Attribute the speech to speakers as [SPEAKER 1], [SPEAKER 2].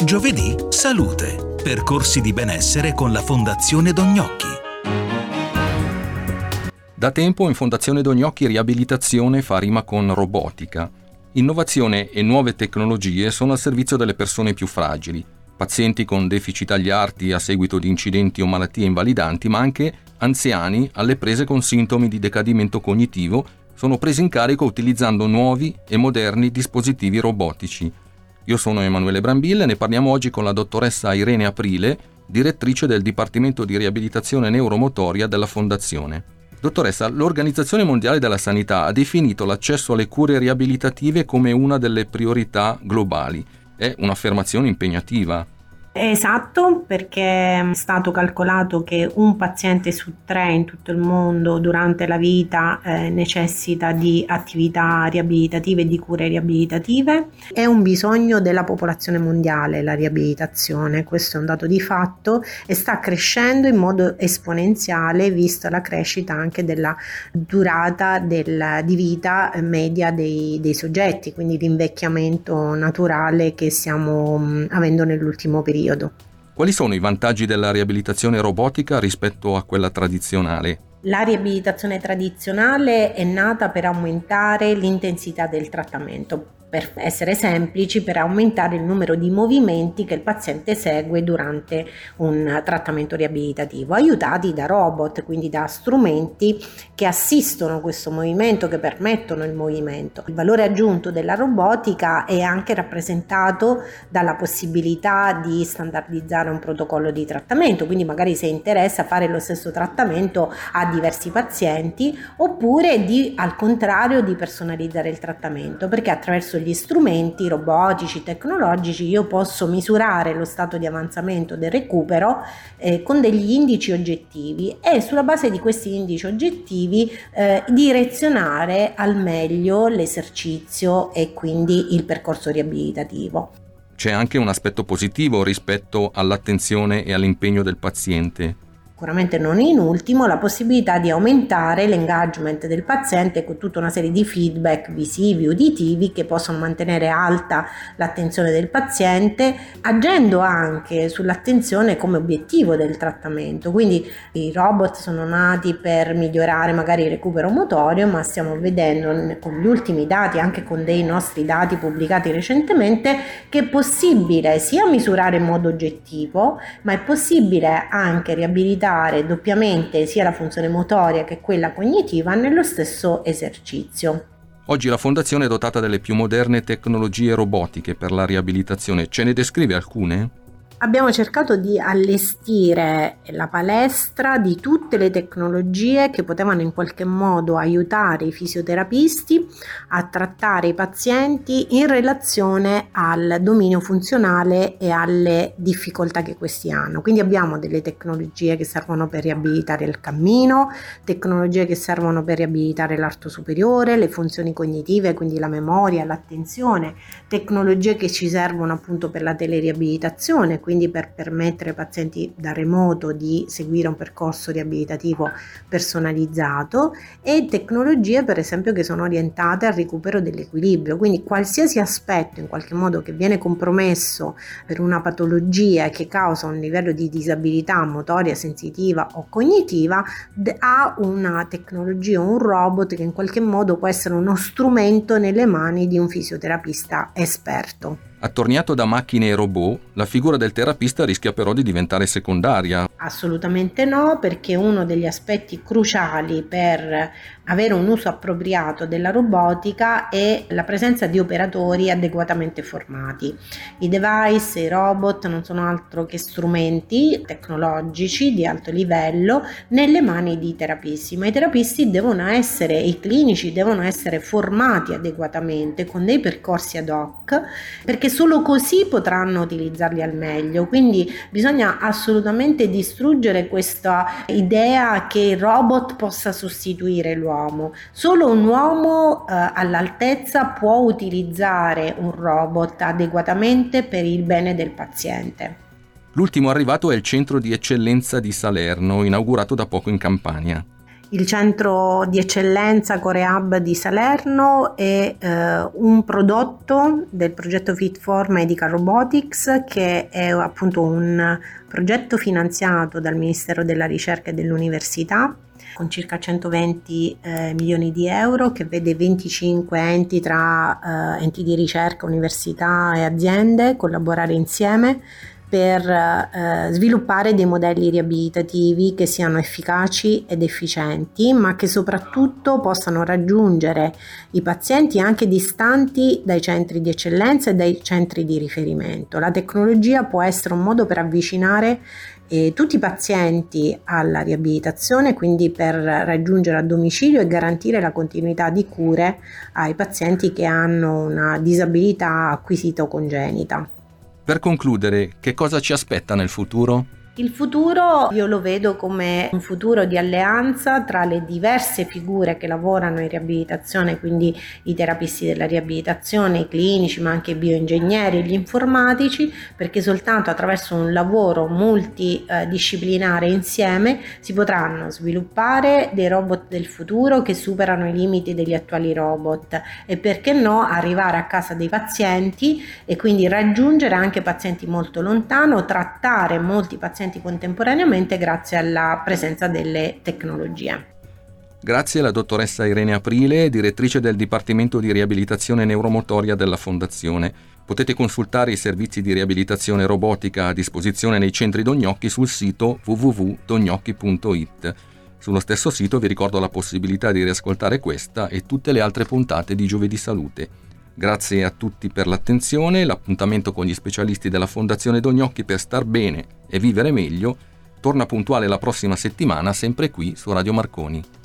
[SPEAKER 1] Giovedì Salute. Percorsi di benessere con la Fondazione Don Gnocchi.
[SPEAKER 2] Da tempo in Fondazione Don Gnocchi riabilitazione fa rima con robotica. Innovazione e nuove tecnologie sono al servizio delle persone più fragili, pazienti con deficit agli arti a seguito di incidenti o malattie invalidanti, ma anche anziani alle prese con sintomi di decadimento cognitivo sono presi in carico utilizzando nuovi e moderni dispositivi robotici. Io sono Emanuele Brambilla e ne parliamo oggi con la dottoressa Irene Aprile, direttrice del Dipartimento di Riabilitazione Neuromotoria della Fondazione. Dottoressa, l'Organizzazione Mondiale della Sanità ha definito l'accesso alle cure riabilitative come una delle priorità globali. È un'affermazione impegnativa.
[SPEAKER 3] Esatto, perché è stato calcolato che un paziente su 3 in tutto il mondo durante la vita necessita di attività riabilitative e di cure riabilitative. È un bisogno della popolazione mondiale la riabilitazione, questo è un dato di fatto e sta crescendo in modo esponenziale vista la crescita anche della durata di vita media dei soggetti, quindi l'invecchiamento naturale che stiamo avendo nell'ultimo periodo.
[SPEAKER 2] Quali sono i vantaggi della riabilitazione robotica rispetto a quella tradizionale?
[SPEAKER 3] La riabilitazione tradizionale è nata per aumentare l'intensità del trattamento. Per essere semplici, per aumentare il numero di movimenti che il paziente esegue durante un trattamento riabilitativo, aiutati da robot, quindi da strumenti che assistono questo movimento, che permettono il movimento. Il valore aggiunto della robotica è anche rappresentato dalla possibilità di standardizzare un protocollo di trattamento, quindi magari se interessa fare lo stesso trattamento a diversi pazienti, oppure al contrario di personalizzare il trattamento, perché attraverso gli strumenti robotici, tecnologici, io posso misurare lo stato di avanzamento del recupero con degli indici oggettivi e sulla base di questi indici oggettivi direzionare al meglio l'esercizio e quindi il percorso riabilitativo.
[SPEAKER 2] C'è anche un aspetto positivo rispetto all'attenzione e all'impegno del paziente.
[SPEAKER 3] Sicuramente non in ultimo la possibilità di aumentare l'engagement del paziente con tutta una serie di feedback visivi, uditivi che possono mantenere alta l'attenzione del paziente, agendo anche sull'attenzione come obiettivo del trattamento. Quindi i robot sono nati per migliorare magari il recupero motorio, ma stiamo vedendo con gli ultimi dati, anche con dei nostri dati pubblicati recentemente, che è possibile sia misurare in modo oggettivo, ma è possibile anche riabilitare doppiamente sia la funzione motoria che quella cognitiva nello stesso esercizio.
[SPEAKER 2] Oggi la Fondazione è dotata delle più moderne tecnologie robotiche per la riabilitazione. Ce ne descrive alcune?
[SPEAKER 3] Abbiamo cercato di allestire la palestra di tutte le tecnologie che potevano in qualche modo aiutare i fisioterapisti a trattare i pazienti in relazione al dominio funzionale e alle difficoltà che questi hanno. Quindi abbiamo delle tecnologie che servono per riabilitare il cammino, tecnologie che servono per riabilitare l'arto superiore, le funzioni cognitive, quindi la memoria, l'attenzione, tecnologie che ci servono appunto per la teleriabilitazione, quindi per permettere ai pazienti da remoto di seguire un percorso riabilitativo personalizzato, e tecnologie per esempio che sono orientate al recupero dell'equilibrio, quindi qualsiasi aspetto in qualche modo che viene compromesso per una patologia che causa un livello di disabilità motoria, sensitiva o cognitiva ha una tecnologia, un robot che in qualche modo può essere uno strumento nelle mani di un fisioterapista esperto.
[SPEAKER 2] Attorniato da macchine e robot, la figura del terapista rischia però di diventare secondaria.
[SPEAKER 3] Assolutamente no, perché uno degli aspetti cruciali per avere un uso appropriato della robotica è la presenza di operatori adeguatamente formati. I device, i robot non sono altro che strumenti tecnologici di alto livello nelle mani di terapisti, ma i terapisti i clinici devono essere formati adeguatamente con dei percorsi ad hoc, perché solo così potranno utilizzarli al meglio. Quindi bisogna assolutamente distruggere questa idea che il robot possa sostituire l'uomo. Solo un uomo all'altezza può utilizzare un robot adeguatamente per il bene del paziente.
[SPEAKER 2] L'ultimo arrivato è il Centro di Eccellenza di Salerno, inaugurato da poco in Campania.
[SPEAKER 3] Il centro di eccellenza Core Hub di Salerno è un prodotto del progetto Fit for Medical Robotics, che è appunto un progetto finanziato dal Ministero della Ricerca e dell'Università con circa 120 milioni di euro, che vede 25 enti tra enti di ricerca, università e aziende collaborare insieme per sviluppare dei modelli riabilitativi che siano efficaci ed efficienti, ma che soprattutto possano raggiungere i pazienti anche distanti dai centri di eccellenza e dai centri di riferimento. La tecnologia può essere un modo per avvicinare tutti i pazienti alla riabilitazione, quindi per raggiungere a domicilio e garantire la continuità di cure ai pazienti che hanno una disabilità acquisita o congenita.
[SPEAKER 2] Per concludere, che cosa ci aspetta nel futuro?
[SPEAKER 3] Il futuro io lo vedo come un futuro di alleanza tra le diverse figure che lavorano in riabilitazione, quindi i terapisti della riabilitazione, i clinici, ma anche i bioingegneri, gli informatici, perché soltanto attraverso un lavoro multidisciplinare insieme si potranno sviluppare dei robot del futuro che superano i limiti degli attuali robot e, perché no, arrivare a casa dei pazienti e quindi raggiungere anche pazienti molto lontano, trattare molti pazienti contemporaneamente grazie alla presenza delle tecnologie.
[SPEAKER 2] Grazie alla dottoressa Irene Aprile, direttrice del Dipartimento di Riabilitazione Neuromotoria della Fondazione. Potete consultare i servizi di riabilitazione robotica a disposizione nei centri Don Gnocchi sul sito www.dongnocchi.it. Sullo stesso sito vi ricordo la possibilità di riascoltare questa e tutte le altre puntate di Giovedì Salute. Grazie a tutti per l'attenzione. L'appuntamento con gli specialisti della Fondazione Don Gnocchi per star bene e vivere meglio torna puntuale la prossima settimana, sempre qui su Radio Marconi.